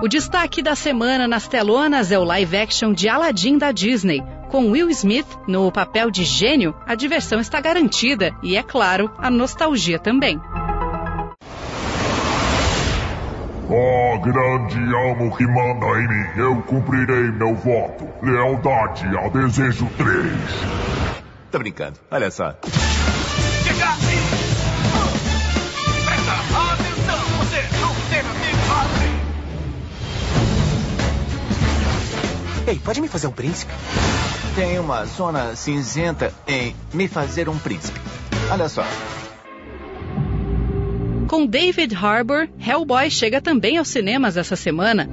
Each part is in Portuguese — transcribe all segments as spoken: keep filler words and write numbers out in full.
O destaque da semana nas telonas é o live action de Aladdin da Disney. Com Will Smith no papel de gênio, a diversão está garantida e, é claro, a nostalgia também. Ó, oh, grande amo que manda em mim, eu cumprirei meu voto. Lealdade ao desejo três. Tá brincando, olha só. Chega aí! Presta atenção, você não tem amigo. Ei, pode me fazer um príncipe? Tem uma zona cinzenta em me fazer um príncipe. Olha só. Com David Harbour, Hellboy chega também aos cinemas essa semana.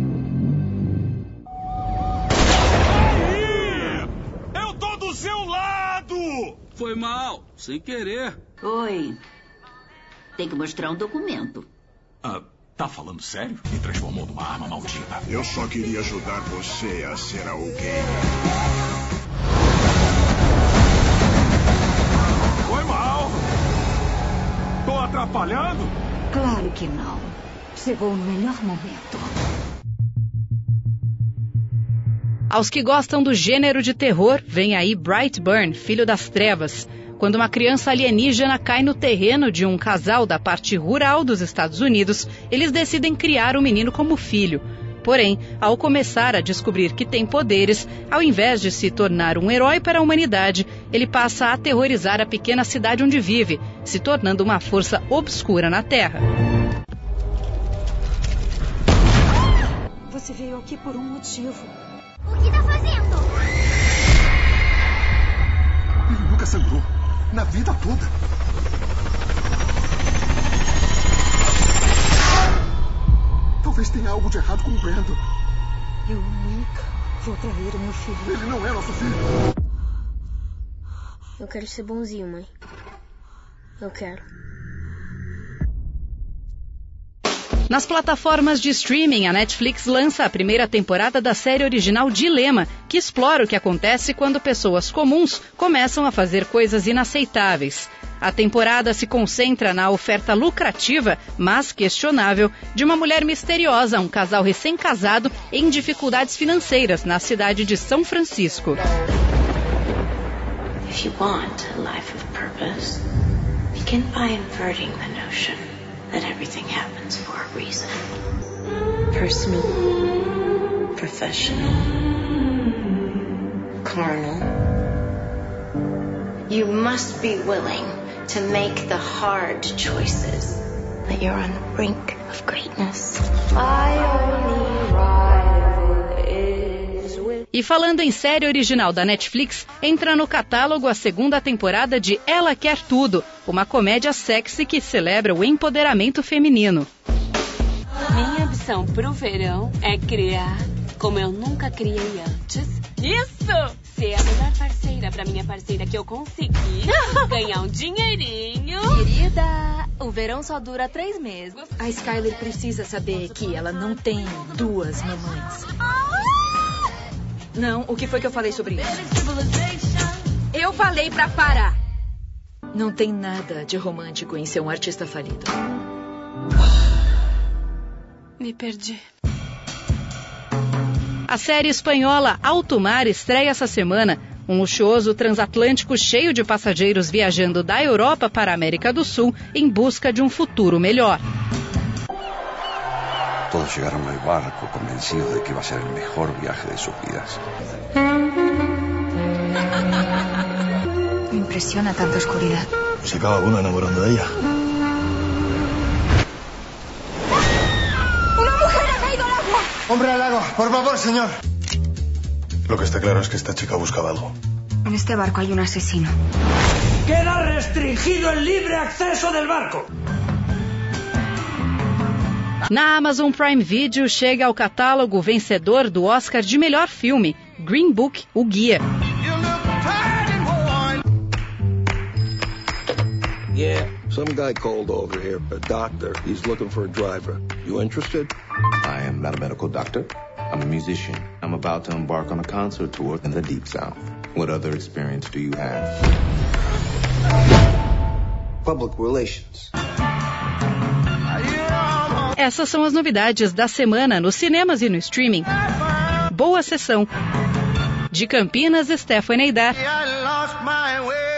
Aí! Eu tô do seu lado! Foi mal, sem querer. Oi. Tem que mostrar um documento. Ah, tá falando sério? Me transformou numa arma maldita. Eu só queria ajudar você a ser alguém. Foi mal! Tô atrapalhando? Claro que não. Chegou no melhor momento. Aos que gostam do gênero de terror, vem aí Brightburn, Filho das Trevas. Quando uma criança alienígena cai no terreno de um casal da parte rural dos Estados Unidos, eles decidem criar o menino como filho. Porém, ao começar a descobrir que tem poderes, ao invés de se tornar um herói para a humanidade, ele passa a aterrorizar a pequena cidade onde vive, se tornando uma força obscura na Terra. Você veio aqui por um motivo. O que tá fazendo? Ele nunca sangrou. Na vida toda. Talvez tenha algo de errado com o Brandon. Eu nunca vou trair o meu filho. Ele não é nosso filho. Eu quero ser bonzinho, mãe. Eu quero. Nas plataformas de streaming, a Netflix lança a primeira temporada da série original Dilema, que explora o que acontece quando pessoas comuns começam a fazer coisas inaceitáveis. A temporada se concentra na oferta lucrativa, mas questionável, de uma mulher misteriosa, um casal recém-casado em dificuldades financeiras na cidade de São Francisco. If you want a life of purpose, begin by inverting the notion that everything happens for a reason. Personal, professional, carnal. You must be willing to make the hard choices, that you're on the brink of greatness. I only rival is with... E falando em série original da Netflix, entra no catálogo a segunda temporada de Ela Quer Tudo, uma comédia sexy que celebra o empoderamento feminino. Minha ambição pro verão é criar como eu nunca criei antes. Isso! Ser a melhor parceira pra minha parceira que eu consegui. Ganhar um dinheirinho. Querida, o verão só dura três meses. A Skyler precisa saber que ela não tem duas mamães. Não, o que foi que eu falei sobre isso? Eu falei pra parar. Não tem nada de romântico em ser um artista falido. Me perdi. A série espanhola Alto Mar estreia essa semana. Um luxuoso transatlântico cheio de passageiros viajando da Europa para a América do Sul em busca de um futuro melhor. Todos llegaron al barco convencidos de que iba a ser el mejor viaje de sus vidas. Me impresiona tanta oscuridad. ¿Se acaba alguno enamorando de ella? ¡Una mujer ha caído al agua! ¡Hombre al agua! ¡Por favor, señor! Lo que está claro es que esta chica buscaba algo. En este barco hay un asesino. Queda restringido el libre acceso del barco. Na Amazon Prime Video chega ao catálogo vencedor do Oscar de melhor filme, Green Book, O Guia. Yeah, some guy called over here, a doctor. He's looking for a driver. You interested? I am not a medical doctor. I'm a musician. I'm about to embark on a concert tour in the Deep South. What other experience do you have? Public relations. Essas são as novidades da semana nos cinemas e no streaming. Boa sessão. De Campinas, Stephanie Aidar.